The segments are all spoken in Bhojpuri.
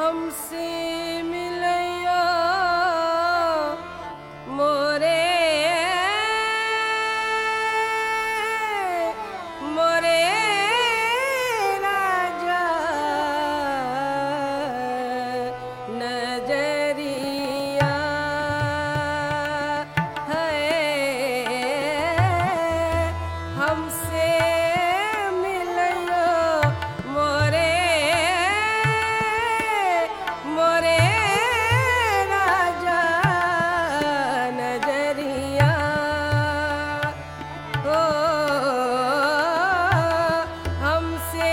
हमसे मिलयो मोरे मोरे राजा नजरिया है हमसे मिलयो मोरे मोरे राजा नजरिया हो हमसे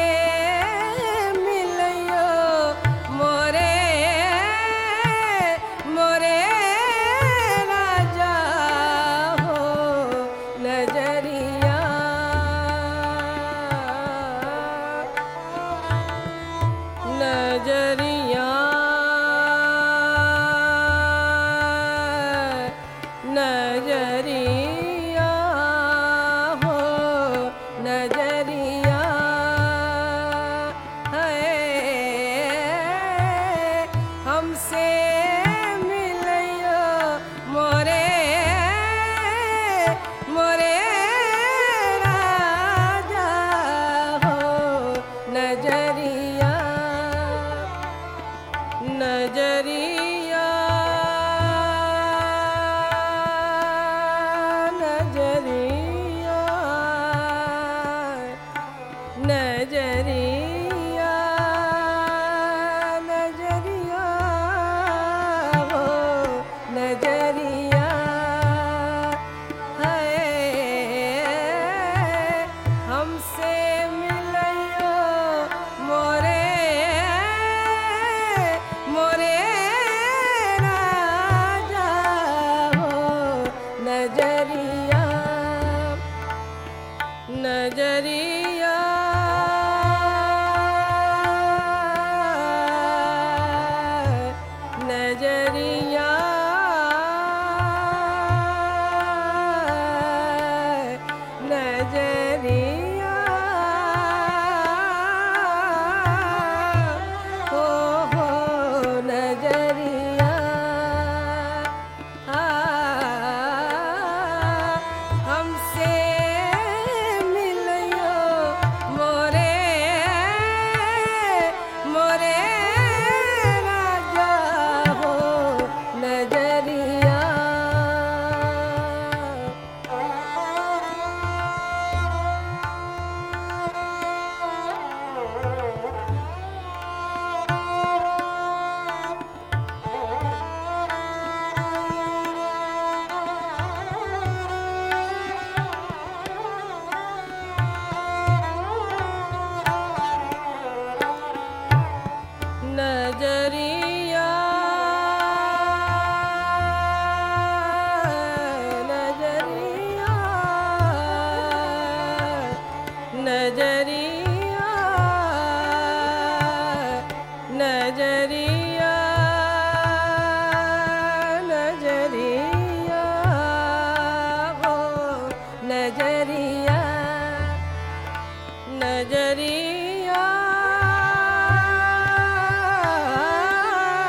मिलयो मोरे मोरे राजा हो नजरिया नजरिया नजरिया हो नजरिया है हमसे मिलयो मोरे मोरे राजा हो नजरिया नजरिया नजरिया नजरिया हो नजरिया है हमसे मिलयो मोरे मोरे राजा हो नजरिया नजरिया नजरिया नजरिया हो नजरिया हमसे मिलयो मोरे मोरे राजा हो नजरिया नजरिया नजरिया नजरिया नजरिया नजरिया हो नजरिया नजरिया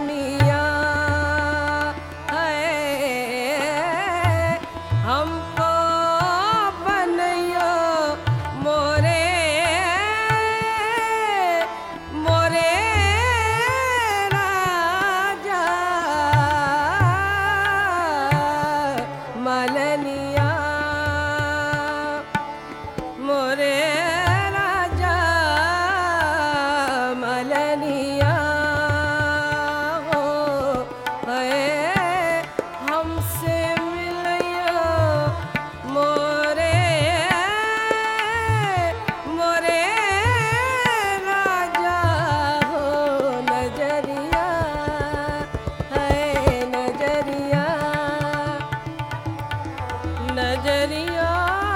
मलनिया है हमको बनैयो मोरे मोरे राजा मलनिया मोरे राजा मलनिया हो है हमसे मिलियो मोरे मोरे राजा हो नजरिया है नजरिया नजरिया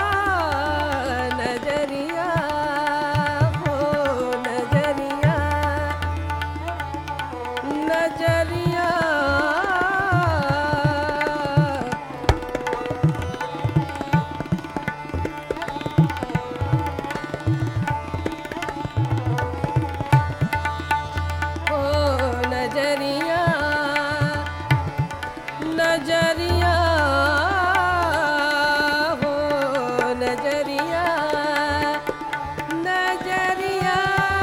नजरिया हो नजरिया नजरिया हो नजरिया नजरिया हो नजरिया नजरिया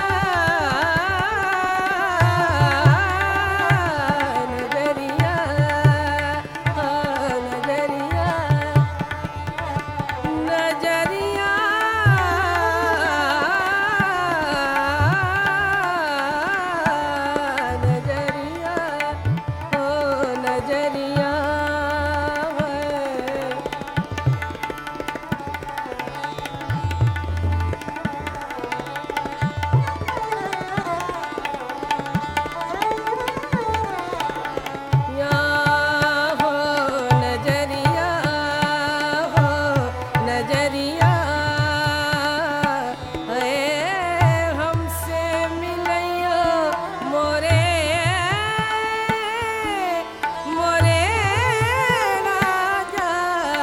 नजरिया नजरिया नजरिया नजरिया हो नजरिया है या हो नजरिया हो नजरिया है हमसे मिलियो मोरे मोरे राजा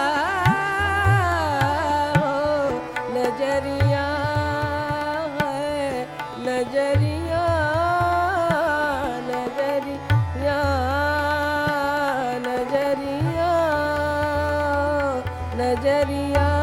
हो नजरिया है नजरिया नजरिया नजरिया नजरिया